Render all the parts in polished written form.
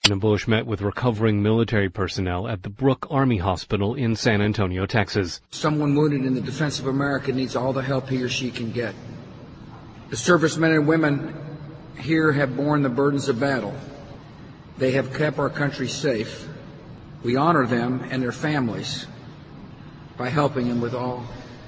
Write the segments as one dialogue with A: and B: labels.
A: Bush met with recovering military personnel at the Brooke Army Hospital in San Antonio, Texas.
B: Someone wounded in the defense of America needs all the help he or she can get. The servicemen and women here have borne the burdens of battle. They have kept our country safe. We honor them and their families by helping them with all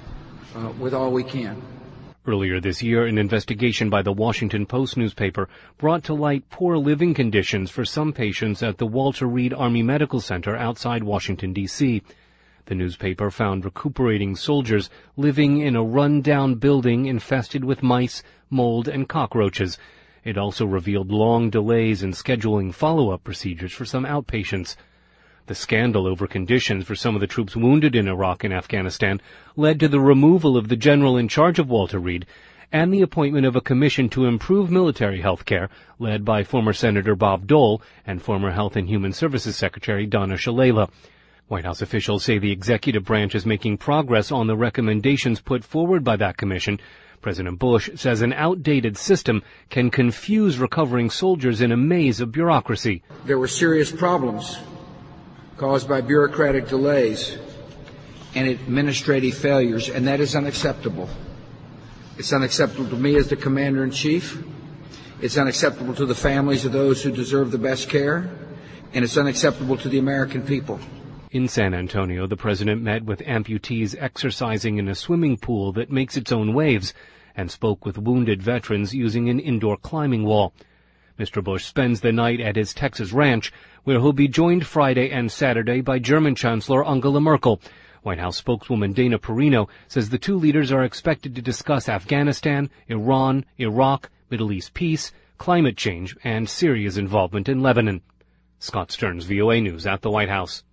B: we can.
A: Earlier this year, an investigation by the Washington Post newspaper brought to light poor living conditions for some patients at the Walter Reed Army Medical Center outside Washington, D.C. The newspaper found recuperating soldiers living in a run-down building infested with mice, mold, and cockroaches. It also revealed long delays in scheduling follow-up procedures for some outpatients. The scandal over conditions for some of the troops wounded in Iraq and Afghanistan led to the removal of the general in charge of Walter Reed and the appointment of a commission to improve military health care led by former Senator Bob Dole and former Health and Human Services Secretary Donna Shalala. White House officials say the executive branch is making progress on the recommendations put forward by that commission. President Bush says an outdated system can confuse recovering soldiers in a maze of bureaucracy.
B: There were serious problems caused by bureaucratic delays and administrative failures, and that is unacceptable. It's unacceptable to me as the Commander-in-Chief. It's unacceptable to the families of those who deserve the best care, and it's unacceptable to the American people.
A: In San Antonio, the president met with amputees exercising in a swimming pool that makes its own waves and spoke with wounded veterans using an indoor climbing wall. Mr. Bush spends the night at his Texas ranch, where he'll be joined Friday and Saturday by German Chancellor Angela Merkel. White House spokeswoman Dana Perino says the two leaders are expected to discuss Afghanistan, Iran, Iraq, Middle East peace, climate change, and Syria's involvement in Lebanon. Scott Stearns, VOA News at the White House.